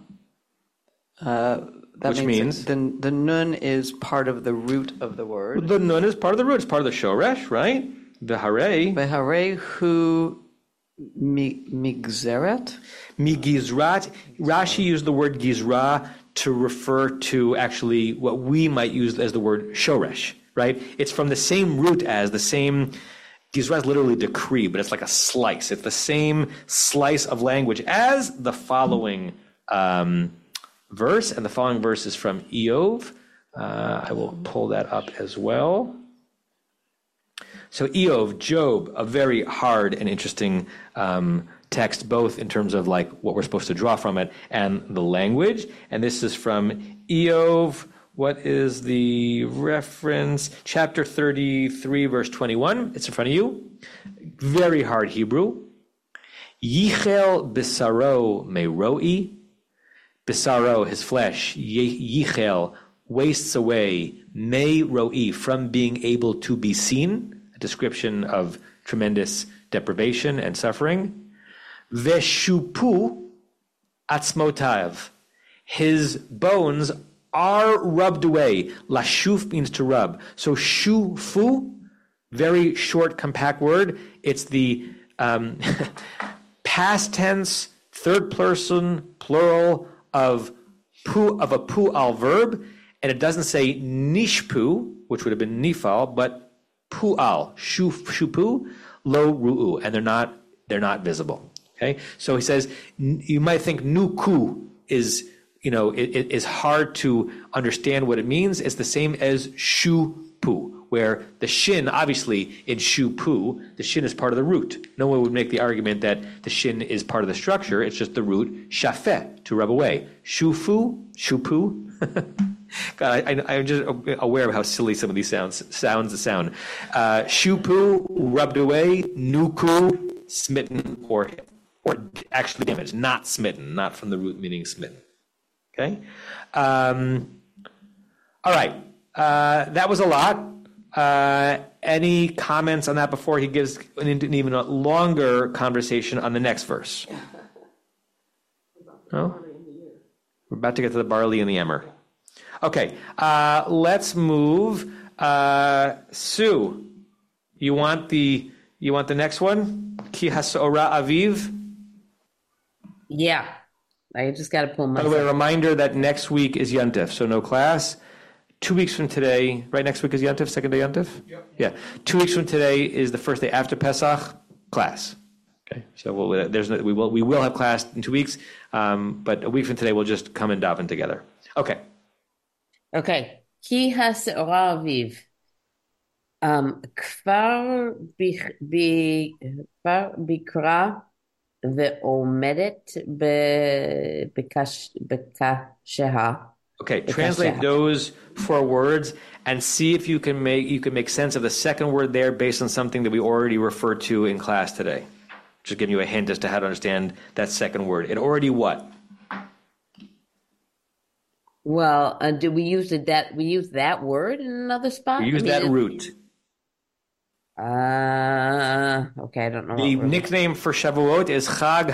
Which means the nun is part of the root of the word. The nun is part of the root. It's part of the shoresh, right? Beharei. Beharei hu migzeret. Migizrat. Rashi used the word gizra to refer to actually what we might use as the word shoresh, right? It's from the same root as the same. Gizra is literally decree, but it's like a slice. It's the same slice of language as the following verse, and the following verse is from Eov. I will pull that up as well. So Eov, Job, a very hard and interesting text, both in terms of like what we're supposed to draw from it and the language. And this is from Eov. What is the reference? Chapter 33, verse 21. It's in front of you. Very hard Hebrew. Yichel bisaro meroi. Bisaro, his flesh. Yichel, wastes away. Meroi, from being able to be seen. A description of tremendous deprivation and suffering. Veshupu atzmotav. His bones are rubbed away. Lashuf means to rub. So shufu very short, compact word. It's the past tense, third person, plural of a pu'al verb, and it doesn't say nishpu, which would have been nifal, but pu'al, shupu, lo ru'u, and they're not visible. Okay, so he says you might think nuku is is hard to understand what it means. It's the same as shupu, where the shin, obviously in shupu, the shin is part of the root. No one would make the argument that the shin is part of the structure. It's just the root shafeh, to rub away. Shupu. God, I'm just aware of how silly some of these sounds sound. Shupu, rubbed away. Nuku, smitten or actually damaged, not smitten, not from the root meaning smitten. Okay? All right. That was a lot. Any comments on that before he gives an even longer conversation on the next verse? No? We're about to get to the barley and the emmer. Okay. Let's move. Sue, you want the next one? Ki hasora aviv? Yeah. I just got to pull my. By the way, a reminder that next week is Yontif, so no class. 2 weeks from today, right? Next week is Yontif, second day Yontif? Yep. Yeah. 2 weeks from today is the first day after Pesach, class. Okay. So we will have class in 2 weeks, but a week from today we'll just come and daven together. Okay. Okay. Ki hasora aviv. Kfar bikra ve'omedet bekasheha. Okay, translate those 4 words and see if you can make sense of the second word there based on something that we already referred to in class today. Just giving you a hint as to how to understand that second word. It already what? Well, did we use that? We use that word in another spot? We use that root. Okay, I don't know. The nickname for Shavuot is Chag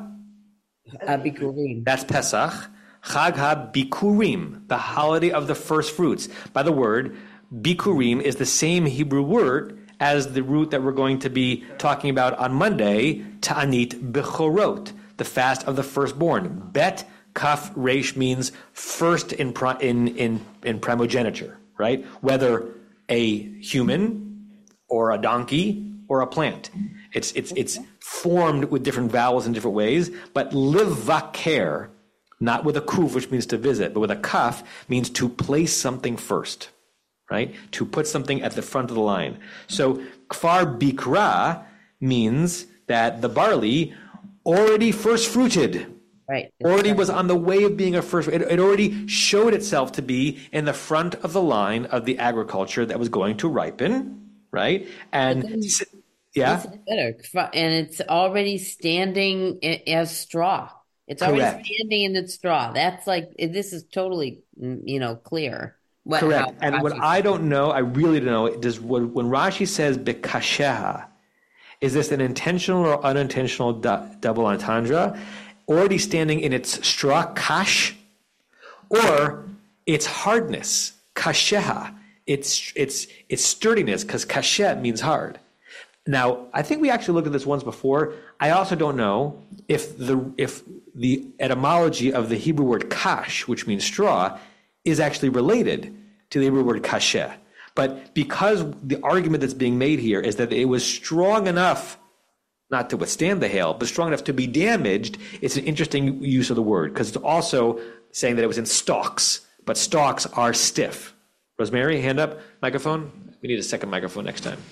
HaBikurim. That's Pesach. Chag HaBikurim, the holiday of the first fruits. By the word, Bikurim is the same Hebrew word as the root that we're going to be talking about on Monday, Ta'anit Bechorot, the fast of the firstborn. Bet Kaf Resh means first in primogeniture, right? Whether a human or a donkey or a plant. It's formed with different vowels in different ways, but livaker, not with a kuf, which means to visit, but with a kaf, means to place something first, right? To put something at the front of the line. So kfar bikra means that the barley already first fruited. Right. Already was on the way of being a first. It already showed itself to be in the front of the line of the agriculture that was going to ripen, right? And yeah, better. And it's already standing as straw. It's already standing in its straw. That's this is totally, clear. Correct. And what I don't know, I really don't know, when Rashi says bekasheha, is this an intentional or unintentional double entendre? Already standing in its straw, kash, or its hardness, kasheha, its sturdiness, because kashet means hard. Now, I think we actually looked at this once before. I also don't know if the etymology of the Hebrew word kash, which means straw, is actually related to the Hebrew word kasheh. But because the argument that's being made here is that it was strong enough not to withstand the hail, but strong enough to be damaged, it's an interesting use of the word, because it's also saying that it was in stalks, but stalks are stiff. Rosemary, hand up, microphone. We need a second microphone next time.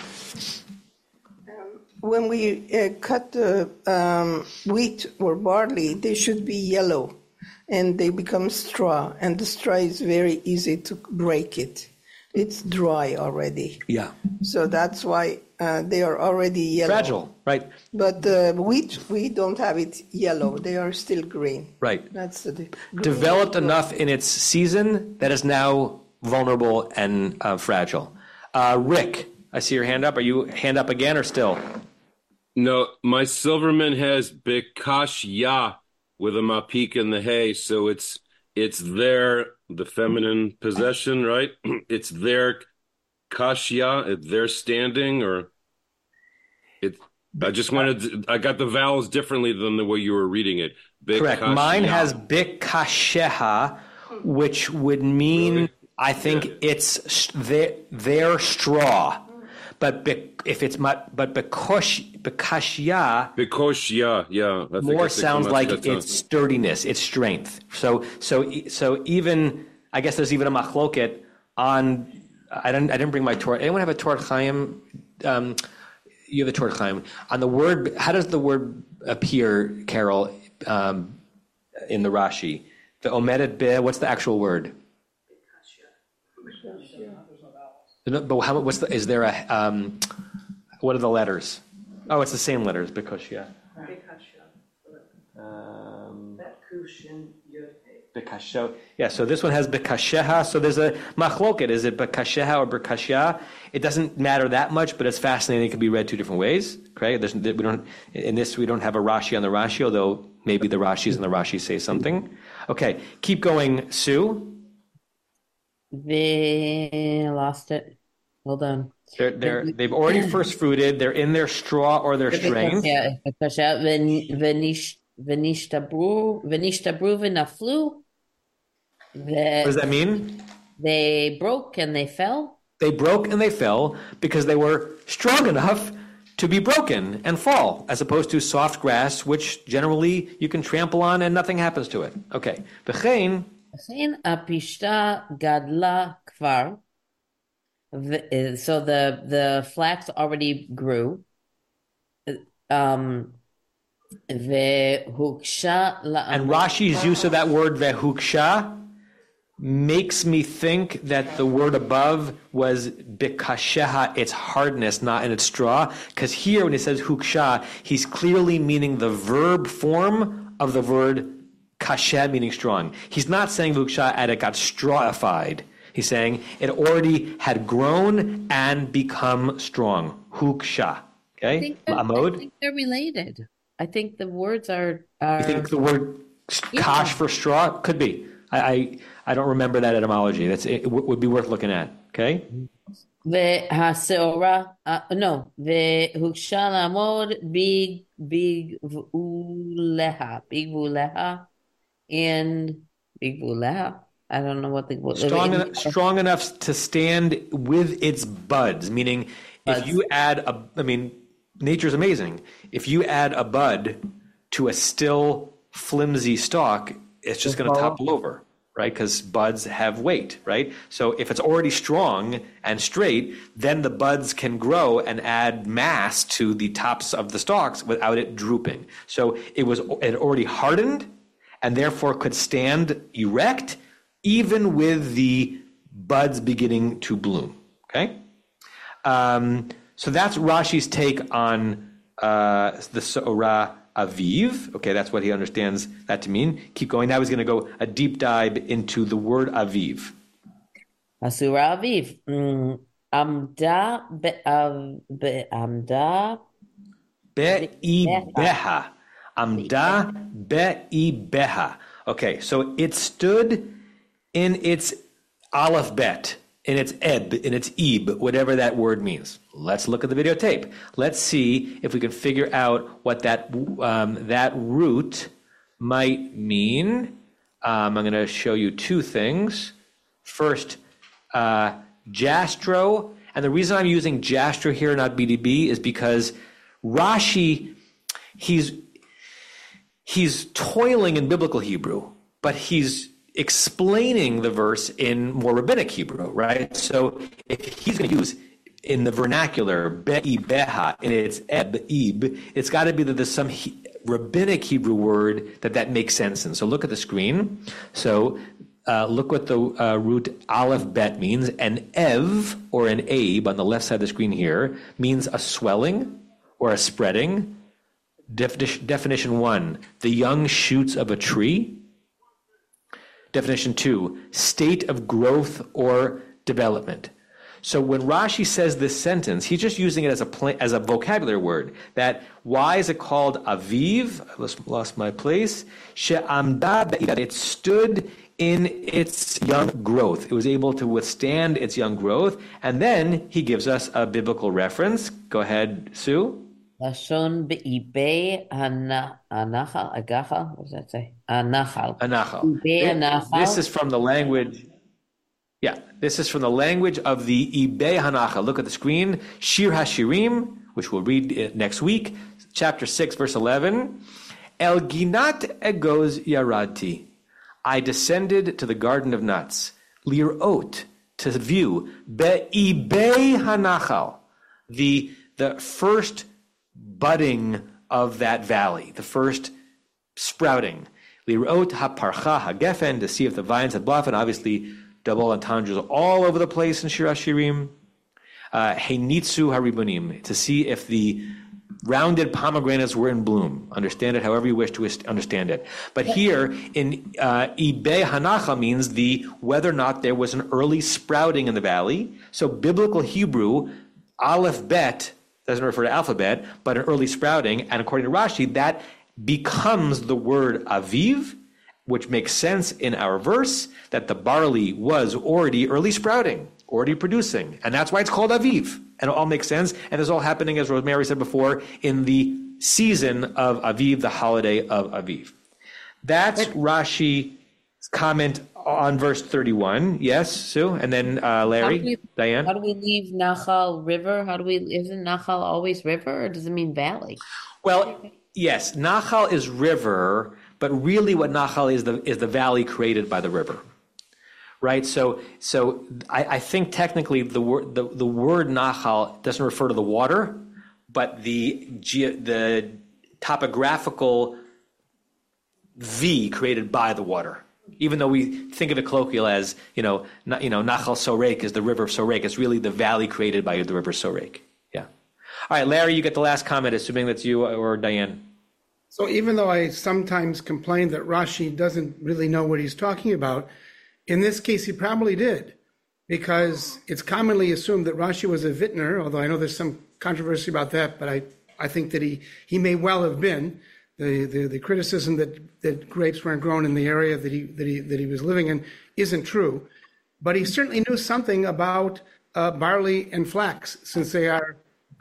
When we cut the wheat or barley, they should be yellow, and they become straw, and the straw is very easy to break it. It's dry already. Yeah. So that's why they are already yellow. Fragile, right. But the wheat, we don't have it yellow. They are still green. Right. That's the developed enough in its season that is now vulnerable and fragile. Rick, I see your hand up. Are you hand up again or still? No, my Silverman has Bekashya with a mapik in the hay, so it's their, the feminine possession, right? It's their Bekashia, they're standing, or it. I just wanted. I got the vowels differently than the way you were reading it. Correct. Mine has Bekasheha, which would mean, really? I think it's their straw. But if it's Bekashia, yeah, more sounds like its sturdiness, its strength. So even, I guess there's even a machloket on. I didn't bring my Torah. Anyone have a Torah Chaim? You have the Torah Chaim on the word. How does the word appear, Carol, in the Rashi? The omedet be. What's the actual word? But what's the? Is there a? What are the letters? Oh, it's the same letters. Bekashia. Bekasho. Yeah, so this one has Bekasheha. So there's a machloket. Is it Bekasheha or Bekashia? It doesn't matter that much, but it's fascinating. It can be read two different ways. Okay, we don't have a Rashi on the Rashi, although maybe the Rashis and the Rashi say something. Okay, keep going, Sue. They lost it. Hold on. They've already first fruited. They're in their straw or their strength. Venishtabru v'naflu. What does that mean? They broke and they fell. They broke and they fell because they were strong enough to be broken and fall, as opposed to soft grass, which generally you can trample on and nothing happens to it. Okay. V'chein apishta gadla kvar. So the flax already grew. And Rashi's use of that word vehuksha makes me think that the word above was bekasheha, its hardness, not in its straw. Because here, when he says huksha, he's clearly meaning the verb form of the word kasheh, meaning strong. He's not saying huksha and it got strawified. He's saying it already had grown and become strong. Huksha. Okay? I think they're related. I think the words are. You think the word kash for straw? Could be. I don't remember that etymology. It would be worth looking at. Okay. Ve'haseora no ve'huksha lamod big vuleha and big vuleha. I don't know what the strong enough to stand with its buds. Meaning, if you add nature's amazing. If you add a bud to a still flimsy stalk, it's just going to topple over, right? Because buds have weight, right? So if it's already strong and straight, then the buds can grow and add mass to the tops of the stalks without it drooping. So it already hardened and therefore could stand erect even with the buds beginning to bloom, okay? So that's Rashi's take on the Se'ora Aviv. Okay, that's what he understands that to mean. Keep going. Now he's going to go a deep dive into the word Aviv. Asura Aviv. Amda be'ibeha. Amda be'ibeha. Okay, so it stood in its aleph bet, in its eb, in its ib, whatever that word means. Let's look at the videotape. Let's see if we can figure out what that root might mean. I'm going to show you two things. First, Jastro, and the reason I'm using Jastro here, not BDB, is because Rashi, he's toiling in biblical Hebrew, but he's explaining the verse in more rabbinic Hebrew, right? So if he's going to use in the vernacular be'ibeha in its eb, it's got to be that there's some rabbinic Hebrew word that makes sense in. So look at the screen. So look what the root aleph bet means. An ev or an abe on the left side of the screen here means a swelling or a spreading. Definition 1, the young shoots of a tree. Definition 2, state of growth or development. So when Rashi says this sentence, he's just using it as a vocabulary word. That why is it called Aviv? I lost my place. She'amda be'ida. It stood in its young growth. It was able to withstand its young growth. And then he gives us a biblical reference. Go ahead, Sue. Lashon be'ibei anachal, agachal, what does that say? Anachal. Anachal. This is from the language. Yeah, this is from the language of the Ibei Hanachal. Look at the screen. Shir HaShirim, which we'll read next week, chapter 6, verse 11. El Ginat Egoz Yaradti. I descended to the garden of nuts. Lirot, to view. Be'ibei Hanachal. The first budding of that valley, the first sprouting. Lirot HaParcha HaGefen, to see if the vines had blossomed. Obviously, double entendres all over the place in Shir HaShirim. Heinitzu Haribonim, to see if the rounded pomegranates were in bloom. Understand it however you wish to understand it. But here in Ibei Hanacha means whether or not there was an early sprouting in the valley. So biblical Hebrew, Aleph Bet, doesn't refer to alphabet, but an early sprouting. And according to Rashi, that becomes the word Aviv, which makes sense in our verse that the barley was already early sprouting, already producing. And that's why it's called Aviv. And it all makes sense. And it's all happening, as Rosemary said before, in the season of Aviv, the holiday of Aviv. That's Rashi's comment on verse 31. Yes, Sue? And then Larry, Diane? How do we leave Nachal river? Isn't Nachal always river, or does it mean valley? Well, yes, Nachal is river, but really what Nachal is the valley created by the river. Right? So I think technically the word Nachal doesn't refer to the water, but the topographical V created by the water. Even though we think of it colloquial as, Nachal Sorek is the river of Sorek, it's really the valley created by the river Sorek. Yeah. All right, Larry, you get the last comment, assuming that's you or Diane. So even though I sometimes complain that Rashi doesn't really know what he's talking about, in this case he probably did, because it's commonly assumed that Rashi was a vintner, although I know there's some controversy about that, but I think that he may well have been. The criticism that grapes weren't grown in the area that he was living in isn't true, but he certainly knew something about barley and flax, since they are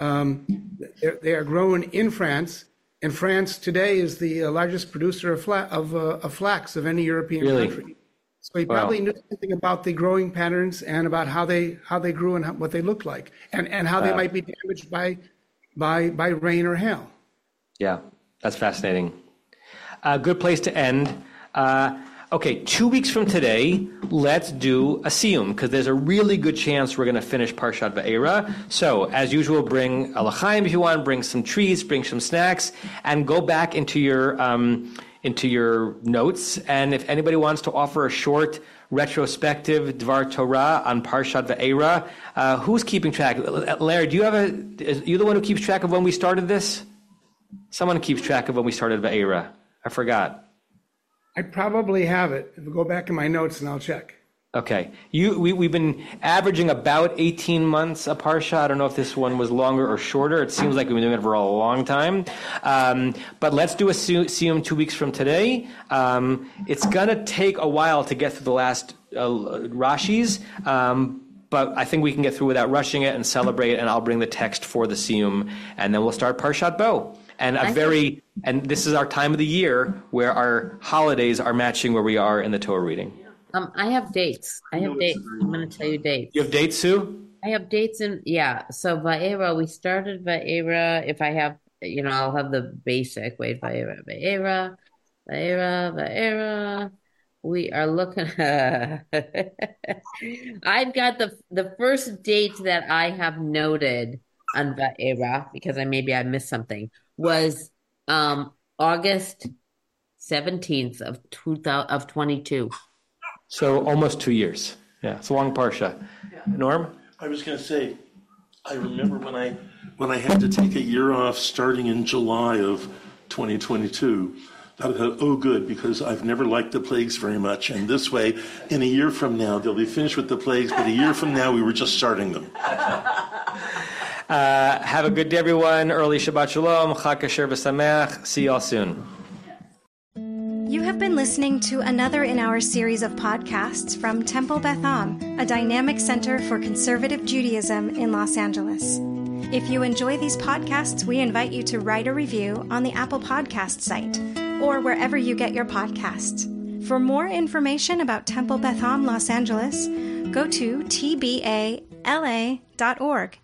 grown in France, and France today is the largest producer of flax of any European country. So he probably knew something about the growing patterns and about how they grew and what they looked like, and how they might be damaged by rain or hail. Yeah. That's fascinating. Good place to end. Okay, 2 weeks from today, let's do a siyum, because there's a really good chance we're going to finish Parshat Va'era. So, as usual, bring a l'chaim if you want, bring some treats, bring some snacks, and go back into your notes. And if anybody wants to offer a short retrospective Dvar Torah on Parshat Va'era, who's keeping track? Larry, are you the one who keeps track of when we started this? Someone keeps track of when we started Va'era. I forgot. I probably have it. If I go back in my notes and I'll check. Okay. We've been averaging about 18 months a parsha. I don't know if this one was longer or shorter. It seems like we've been doing it for a long time. But let's do a siyum 2 weeks from today. It's going to take a while to get through the last Rashis. But I think we can get through without rushing it and celebrate, and I'll bring the text for the siyum, and then we'll start Parshat Bo. And this is our time of the year where our holidays are matching where we are in the Torah reading. I have dates. I'm going to tell you dates. You have dates, Sue? I have dates so Va'era, we started Va'era. If I have, I'll have the basic. Wait, Va'era. We are looking I've got the first date that I have noted on Va'era, because I missed something, was August 17th of 22. So almost 2 years. Yeah, it's a long parsha. Yeah. Norm? I was going to say, I remember when I had to take a year off starting in July of 2022, I thought, oh, good, because I've never liked the plagues very much. And this way, in a year from now, they'll be finished with the plagues, but a year from now, we were just starting them. Have a good day, everyone. Early Shabbat Shalom. Chag Kasher V'Sameach. See y'all soon. You have been listening to another in our series of podcasts from Temple Beth Am, a dynamic center for conservative Judaism in Los Angeles. If you enjoy these podcasts, we invite you to write a review on the Apple Podcast site or wherever you get your podcasts. For more information about Temple Beth Am Los Angeles, go to tbala.org.